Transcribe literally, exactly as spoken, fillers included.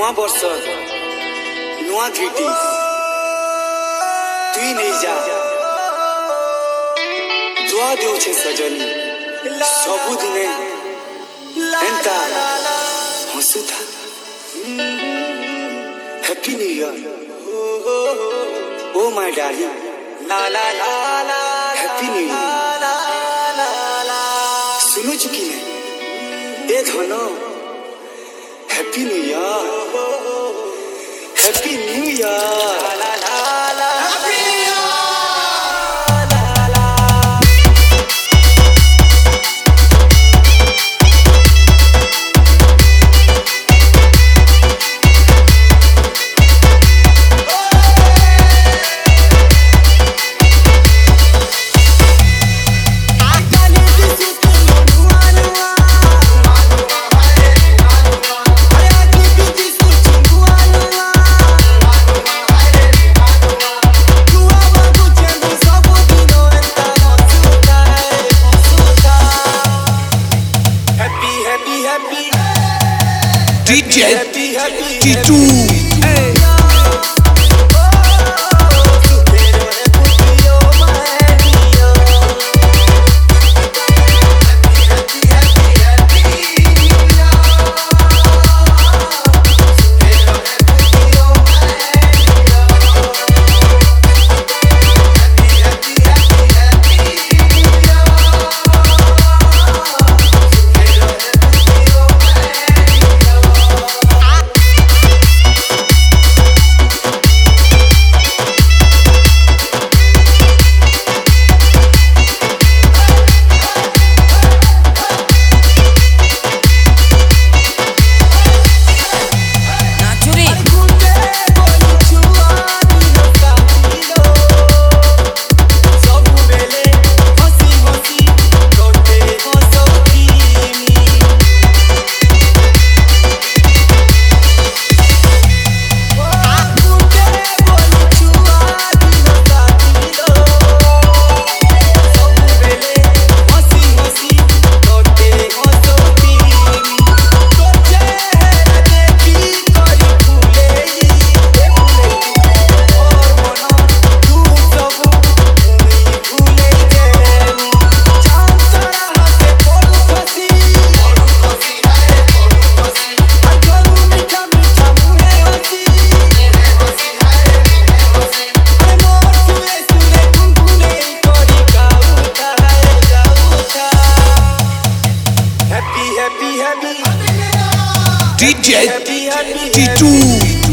नुआ वर्ष नुआ घिटी तुई नहीं जा दुआ देउ छे सजनी सबु दिने एंता हंसुथा happy new year oh my darling ला ला ला ला हैप्पी न्यू ईयर सुनो चुकी है ए धनो happy new year happy new year ला ला ला happy new year D J T two. Hey. D J T two.